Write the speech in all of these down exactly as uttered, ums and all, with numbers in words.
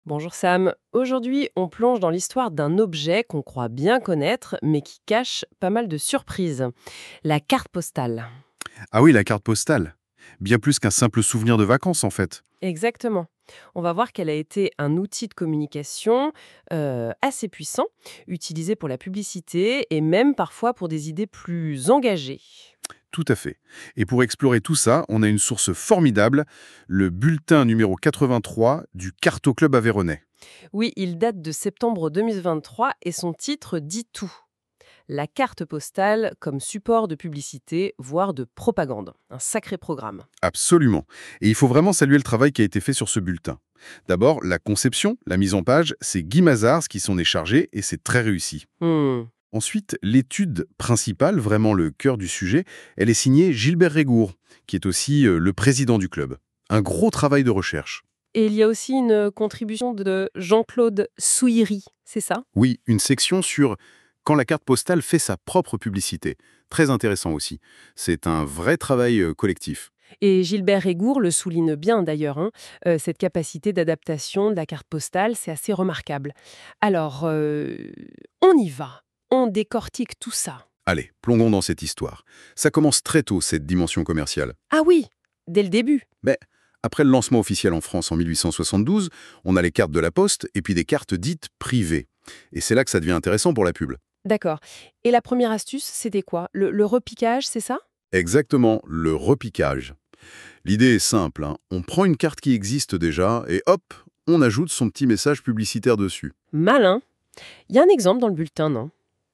Bonjour Sam. Aujourd'hui, on plonge dans l'histoire d'un objet qu'on croit bien connaître, mais qui cache pas mal de surprises. La carte postale. Ah oui, la carte postale. Bien plus qu'un simple souvenir de vacances, en fait. Exactement. On va voir qu'elle a été un outil de communication euh, assez puissant, utilisé pour la publicité et même parfois pour des idées plus engagées. Tout à fait. Et pour explorer tout ça, on a une source formidable, le bulletin numéro quatre-vingt-trois du Carto Club Aveyronais. Oui, il date de septembre deux mille vingt-trois et son titre dit tout. La carte postale comme support de publicité, voire de propagande. Un sacré programme. Absolument. Et il faut vraiment saluer le travail qui a été fait sur ce bulletin. D'abord, la conception, la mise en page, c'est Guy Mazars qui s'en est chargé et c'est très réussi. Hmm. Ensuite, l'étude principale, vraiment le cœur du sujet, elle est signée Gilbert Régour, qui est aussi euh, le président du club. Un gros travail de recherche. Et il y a aussi une contribution de Jean-Claude Souiri, c'est ça? Oui, une section sur quand la carte postale fait sa propre publicité. Très intéressant aussi. C'est un vrai travail euh, collectif. Et Gilbert Régour le souligne bien d'ailleurs, hein, euh, cette capacité d'adaptation de la carte postale, c'est assez remarquable. Alors, euh, on y va, on décortique tout ça. Allez, plongeons dans cette histoire. Ça commence très tôt, cette dimension commerciale. Ah oui, dès le début. Mais après le lancement officiel en France en mille huit cent soixante-douze, on a les cartes de la Poste et puis des cartes dites privées. Et c'est là que ça devient intéressant pour la pub. D'accord. Et la première astuce, c'était quoi? Le, le repiquage, c'est ça? Exactement, le repiquage. L'idée est simple, hein. On prend une carte qui existe déjà et hop, on ajoute son petit message publicitaire dessus. Malin. Il y a un exemple dans le bulletin, non?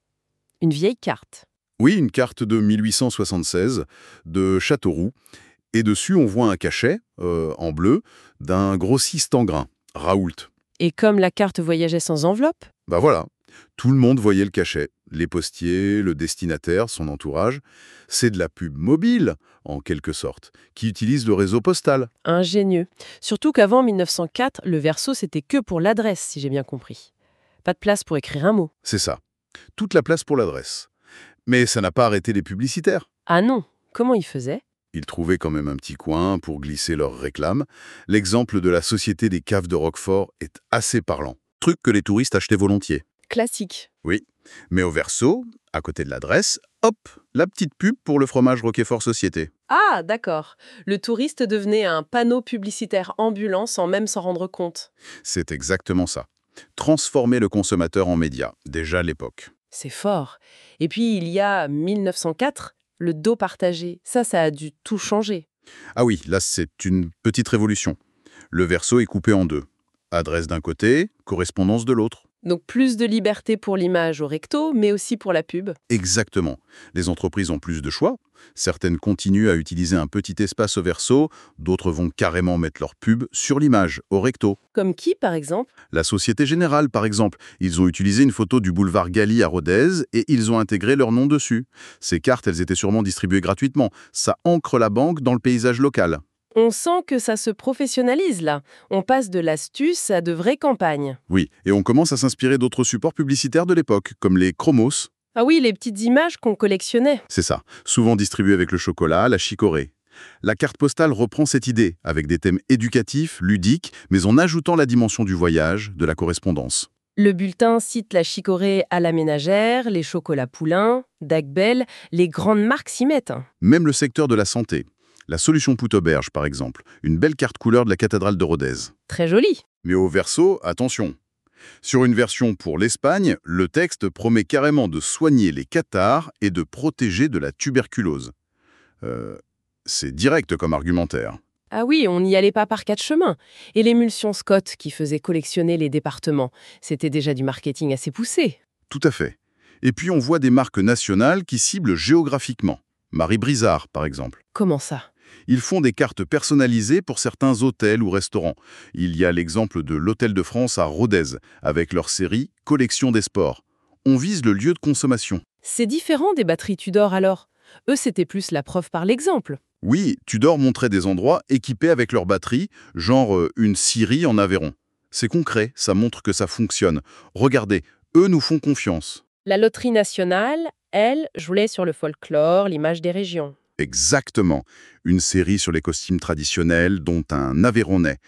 Une vieille carte. Oui, une carte de mille huit cent soixante-seize de Châteauroux. Et dessus, on voit un cachet, euh, en bleu, d'un grossiste en grains, Raoult. Et comme la carte voyageait sans enveloppe? Bah voilà, tout le monde voyait le cachet. Les postiers, le destinataire, son entourage. C'est de la pub mobile, en quelque sorte, qui utilise le réseau postal. Ingénieux. Surtout qu'avant mille neuf cent quatre, le verso, c'était que pour l'adresse, si j'ai bien compris. Pas de place pour écrire un mot. C'est ça. Toute la place pour l'adresse. Mais ça n'a pas arrêté les publicitaires. Ah non, comment ils faisaient? Ils trouvaient quand même un petit coin pour glisser leurs réclames. L'exemple de la Société des caves de Roquefort est assez parlant. Truc que les touristes achetaient volontiers. Classique. Oui. Mais au verso, à côté de l'adresse, hop, la petite pub pour le fromage Roquefort Société. Ah, d'accord. Le touriste devenait un panneau publicitaire ambulant sans même s'en rendre compte. C'est exactement ça. Transformer le consommateur en média, déjà à l'époque. C'est fort. Et puis, il y a mille neuf cent quatre, le dos partagé. Ça, ça a dû tout changer. Ah oui, là c'est une petite révolution. Le verso est coupé en deux. Adresse d'un côté, correspondance de l'autre. Donc, plus de liberté pour l'image au recto, mais aussi pour la pub. Exactement. Les entreprises ont plus de choix. Certaines continuent à utiliser un petit espace au verso, d'autres vont carrément mettre leur pub sur l'image, au recto. Comme qui, par exemple? La Société Générale, par exemple, ils ont utilisé une photo du boulevard Galy à Rodez et ils ont intégré leur nom dessus. Ces cartes, elles étaient sûrement distribuées gratuitement. Ça ancre la banque dans le paysage local. On sent que ça se professionnalise, là. On passe de l'astuce à de vraies campagnes. Oui, et on commence à s'inspirer d'autres supports publicitaires de l'époque, comme les chromos. Ah oui, les petites images qu'on collectionnait. C'est ça, souvent distribuées avec le chocolat, la chicorée. La carte postale reprend cette idée, avec des thèmes éducatifs, ludiques, mais en ajoutant la dimension du voyage, de la correspondance. Le bulletin cite la chicorée à la ménagère, les chocolats poulains, Dagbel, les grandes marques s'y mettent. Même le secteur de la santé. La solution Pout-Auberge, par exemple, une belle carte couleur de la cathédrale de Rodez. Très joli. Mais au verso, attention. Sur une version pour l'Espagne, le texte promet carrément de soigner les cathars et de protéger de la tuberculose. Euh, c'est direct comme argumentaire. Ah oui, on n'y allait pas par quatre chemins. Et l'émulsion Scott qui faisait collectionner les départements, c'était déjà du marketing assez poussé. Tout à fait. Et puis on voit des marques nationales qui ciblent géographiquement. Marie Brizard, par exemple. Comment ça? Ils font des cartes personnalisées pour certains hôtels ou restaurants. Il y a l'exemple de l'Hôtel de France à Rodez, avec leur série Collection des sports. On vise le lieu de consommation. C'est différent des batteries Tudor alors. Eux, c'était plus la preuve par l'exemple. Oui, Tudor montrait des endroits équipés avec leur batterie, genre euh, une scierie en Aveyron. C'est concret, ça montre que ça fonctionne. Regardez, eux nous font confiance. La loterie nationale, elle, jouait sur le folklore, l'image des régions. Exactement. Une série sur les costumes traditionnels, dont un Aveyronnais.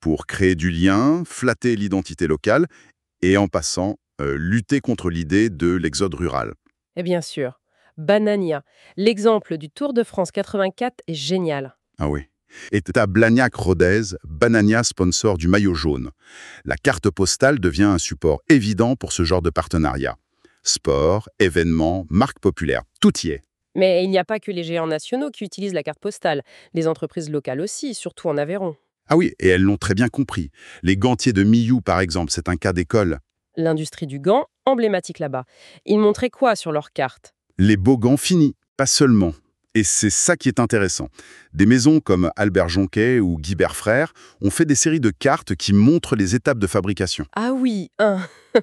pour créer du lien, flatter l'identité locale et en passant, euh, lutter contre l'idée de l'exode rural. Et bien sûr, Banania. L'exemple du Tour de France quatre-vingt-quatre est génial. Ah oui. Et t'as Blagnac-Rodez, Banania sponsor du maillot jaune. La carte postale devient un support évident pour ce genre de partenariat. Sport, événements, marque populaire, tout y est. Mais il n'y a pas que les géants nationaux qui utilisent la carte postale. Les entreprises locales aussi, surtout en Aveyron. Ah oui, et elles l'ont très bien compris. Les gantiers de Millau, par exemple, c'est un cas d'école. L'industrie du gant, emblématique là-bas. Ils montraient quoi sur leur carte? Les beaux gants finis, pas seulement. Et c'est ça qui est intéressant. Des maisons comme Albert Jonquet ou Guibert Frères ont fait des séries de cartes qui montrent les étapes de fabrication. Ah oui, un.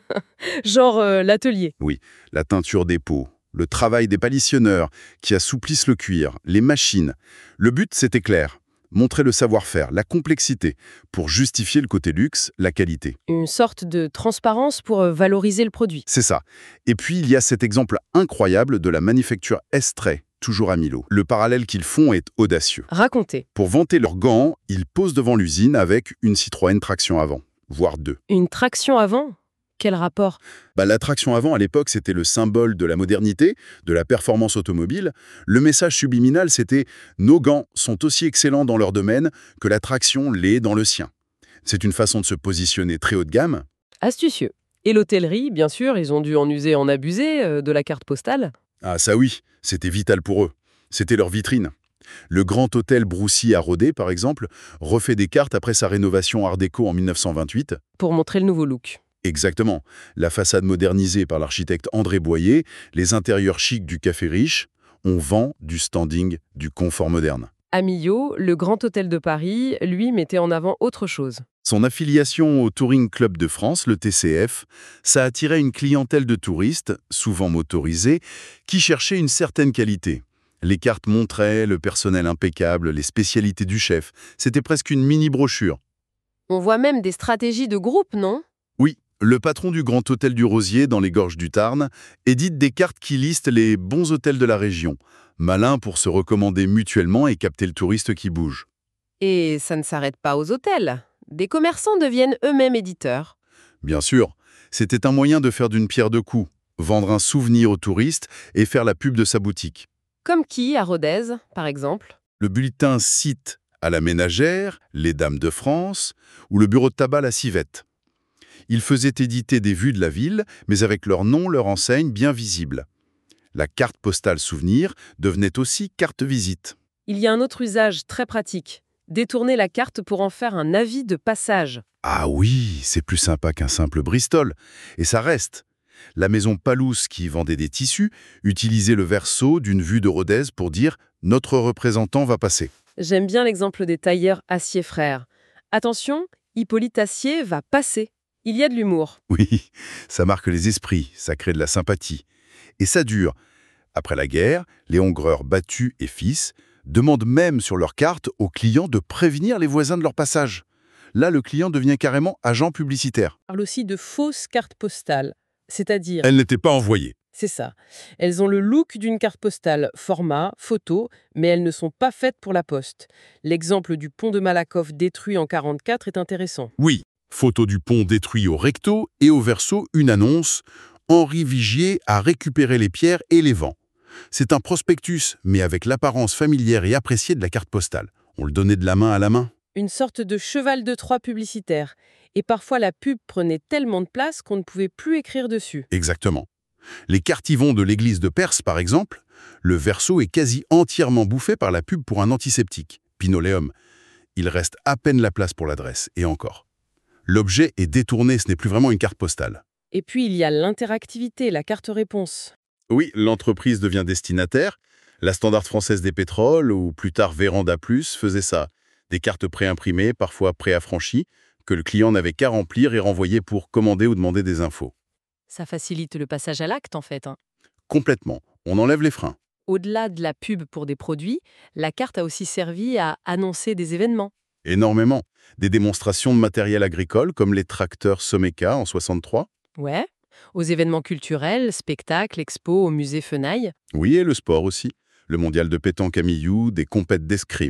Genre euh, l'atelier. Oui, la teinture des peaux, le travail des palissonneurs qui assouplissent le cuir, les machines. Le but, c'était clair. Montrer le savoir-faire, la complexité, pour justifier le côté luxe, la qualité. Une sorte de transparence pour euh, valoriser le produit. C'est ça. Et puis, il y a cet exemple incroyable de la manufacture Estray, toujours à Millau. Le parallèle qu'ils font est audacieux. Racontez. Pour vanter leurs gants, ils posent devant l'usine avec une Citroën traction avant, voire deux. Une traction avant? Quel rapport? Bah, la traction avant, à l'époque, c'était le symbole de la modernité, de la performance automobile. Le message subliminal, c'était « Nos gants sont aussi excellents dans leur domaine que la traction l'est dans le sien ». C'est une façon de se positionner très haut de gamme. Astucieux. Et l'hôtellerie, bien sûr, ils ont dû en user, en abuser euh, de la carte postale. Ah ça oui, c'était vital pour eux. C'était leur vitrine. Le Grand Hôtel Broussy à Rodez, par exemple, refait des cartes après sa rénovation Art déco en mille neuf cent vingt-huit. Pour montrer le nouveau look. Exactement. La façade modernisée par l'architecte André Boyer, les intérieurs chics du Café Riche, on vend du standing, du confort moderne. À Millau, le Grand Hôtel de Paris, lui, mettait en avant autre chose. Son affiliation au Touring Club de France, le T C F, ça attirait une clientèle de touristes, souvent motorisés, qui cherchaient une certaine qualité. Les cartes montraient le personnel impeccable, les spécialités du chef. C'était presque une mini-brochure. On voit même des stratégies de groupe, non? Oui, le patron du Grand Hôtel du Rosier, dans les Gorges du Tarn, édite des cartes qui listent les bons hôtels de la région. Malin pour se recommander mutuellement et capter le touriste qui bouge. Et ça ne s'arrête pas aux hôtels. Des commerçants deviennent eux-mêmes éditeurs. Bien sûr, c'était un moyen de faire d'une pierre deux coups, vendre un souvenir au touriste et faire la pub de sa boutique. Comme qui, à Rodez, par exemple? Le bulletin cite à la Ménagère, les Dames de France ou le bureau de tabac La Civette. Ils faisaient éditer des vues de la ville, mais avec leur nom, leur enseigne bien visible. La carte postale souvenir devenait aussi carte visite. Il y a un autre usage très pratique. Détourner la carte pour en faire un avis de passage. Ah oui, c'est plus sympa qu'un simple Bristol. Et ça reste. La maison Palouse, qui vendait des tissus, utilisait le verso d'une vue de Rodez pour dire « Notre représentant va passer ». J'aime bien l'exemple des tailleurs Acier Frères. Attention, Hippolyte Acier va passer. Il y a de l'humour. Oui, ça marque les esprits, ça crée de la sympathie. Et ça dure. Après la guerre, les Hongreurs battus et fils demandent même sur leur carte aux clients de prévenir les voisins de leur passage. Là, le client devient carrément agent publicitaire. On parle aussi de fausses cartes postales. C'est-à-dire, Elle n'était pas envoyée. c'est ça, elles ont le look d'une carte postale, format, photo, mais elles ne sont pas faites pour la poste. L'exemple du pont de Malakoff détruit en quarante-quatre est intéressant. Oui, photo du pont détruit au recto et au verso une annonce « Henri Vigier a récupéré les pierres et les vend ». C'est un prospectus, mais avec l'apparence familière et appréciée de la carte postale. On le donnait de la main à la main. Une sorte de cheval de Troie publicitaire. Et parfois la pub prenait tellement de place qu'on ne pouvait plus écrire dessus. Exactement. Les cartivons de l'église de Perse, par exemple, le verso est quasi entièrement bouffé par la pub pour un antiseptique, Pinoléum. Il reste à peine la place pour l'adresse, et encore. L'objet est détourné, ce n'est plus vraiment une carte postale. Et puis il y a l'interactivité, la carte réponse. Oui, l'entreprise devient destinataire. La Standard Française des Pétroles, ou plus tard Véranda Plus, faisait ça. Des cartes préimprimées, parfois préaffranchies, que le client n'avait qu'à remplir et renvoyer pour commander ou demander des infos. Ça facilite le passage à l'acte en fait. Hein. Complètement. On enlève les freins. Au-delà de la pub pour des produits, la carte a aussi servi à annoncer des événements. Énormément. Des démonstrations de matériel agricole, comme les tracteurs Someka en soixante-trois. Ouais. Aux événements culturels, spectacles, expos, au musée Fenaille. Oui, et le sport aussi. Le mondial de pétanque à Millau, des compètes d'escrime.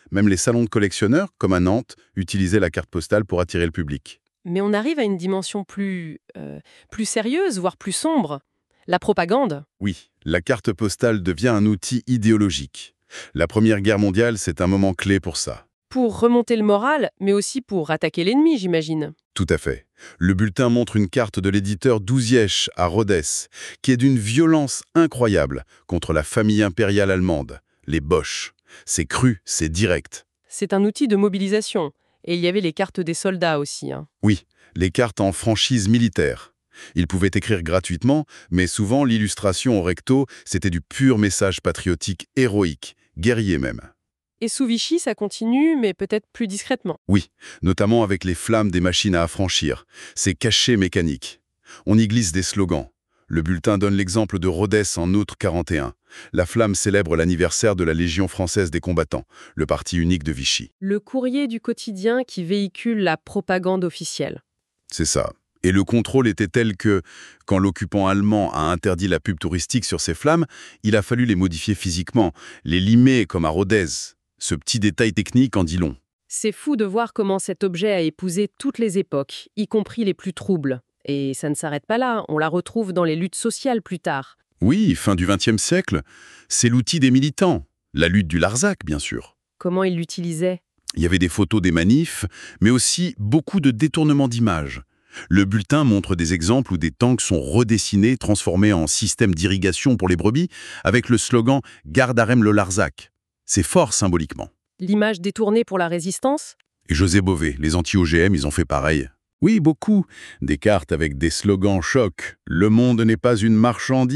Même les salons de collectionneurs, comme à Nantes, utilisaient la carte postale pour attirer le public. Mais on arrive à une dimension plus, euh, plus sérieuse, voire plus sombre. La propagande. Oui, la carte postale devient un outil idéologique. La Première Guerre mondiale, c'est un moment clé pour ça. Pour remonter le moral, mais aussi pour attaquer l'ennemi, j'imagine. Tout à fait. Le bulletin montre une carte de l'éditeur Douzièche à Rhodes, qui est d'une violence incroyable contre la famille impériale allemande, les Boches. C'est cru, c'est direct. C'est un outil de mobilisation. Et il y avait les cartes des soldats aussi, hein. Oui, les cartes en franchise militaire. Ils pouvaient écrire gratuitement, mais souvent l'illustration au recto, c'était du pur message patriotique héroïque, guerrier même. Et sous Vichy, ça continue, mais peut-être plus discrètement. Oui, notamment avec les flammes des machines à affranchir. C'est caché mécanique. On y glisse des slogans. Le bulletin donne l'exemple de Rhodes en août quarante et un. La flamme célèbre l'anniversaire de la Légion française des combattants, le parti unique de Vichy. Le courrier du quotidien qui véhicule la propagande officielle. C'est ça. Et le contrôle était tel que, quand l'occupant allemand a interdit la pub touristique sur ces flammes, il a fallu les modifier physiquement, les limer comme à Rhodes. Ce petit détail technique en dit long. C'est fou de voir comment cet objet a épousé toutes les époques, y compris les plus troubles. Et ça ne s'arrête pas là, on la retrouve dans les luttes sociales plus tard. Oui, fin du vingtième siècle, c'est l'outil des militants. La lutte du Larzac, bien sûr. Comment ils l'utilisaient? Il y avait des photos des manifs, mais aussi beaucoup de détournements d'images. Le bulletin montre des exemples où des tanks sont redessinés, transformés en système d'irrigation pour les brebis, avec le slogan « Garde Arem le Larzac ». C'est fort symboliquement. L'image détournée pour la résistance? Et José Bové, les anti-O G M, ils ont fait pareil. Oui, beaucoup. Des cartes avec des slogans chocs. « Le monde n'est pas une marchandise »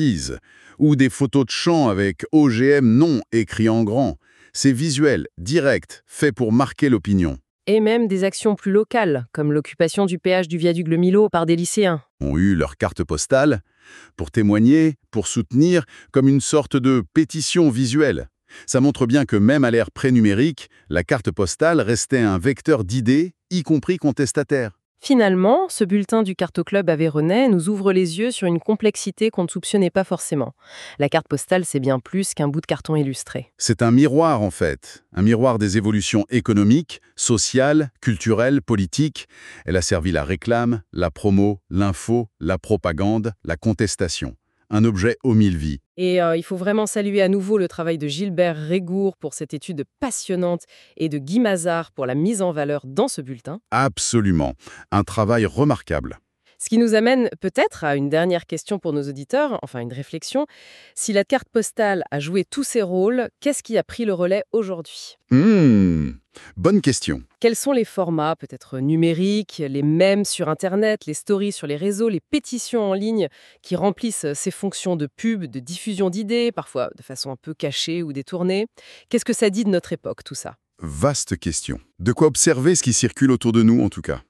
ou des photos de champs avec « O G M non » écrit en grand. C'est visuel, direct, fait pour marquer l'opinion. Et même des actions plus locales, comme l'occupation du péage du viaduc Le Milot par des lycéens. Ont eu leur carte postale pour témoigner, pour soutenir, comme une sorte de pétition visuelle. Ça montre bien que même à l'ère pré-numérique, la carte postale restait un vecteur d'idées, y compris contestataires. Finalement, ce bulletin du Cartoclub Aveyronais nous ouvre les yeux sur une complexité qu'on ne soupçonnait pas forcément. La carte postale, c'est bien plus qu'un bout de carton illustré. C'est un miroir, en fait. Un miroir des évolutions économiques, sociales, culturelles, politiques. Elle a servi la réclame, la promo, l'info, la propagande, la contestation. Un objet aux mille vies. Et euh, il faut vraiment saluer à nouveau le travail de Gilbert Régour pour cette étude passionnante et de Guy Mazard pour la mise en valeur dans ce bulletin. Absolument. Un travail remarquable. Ce qui nous amène peut-être à une dernière question pour nos auditeurs, enfin une réflexion. Si la carte postale a joué tous ses rôles, qu'est-ce qui a pris le relais aujourd'hui? Hmm, bonne question. Quels sont les formats, peut-être numériques, les mèmes sur Internet, les stories sur les réseaux, les pétitions en ligne qui remplissent ces fonctions de pub, de diffusion d'idées, parfois de façon un peu cachée ou détournée? Qu'est-ce que ça dit de notre époque, tout ça? Vaste question. De quoi observer ce qui circule autour de nous, en tout cas.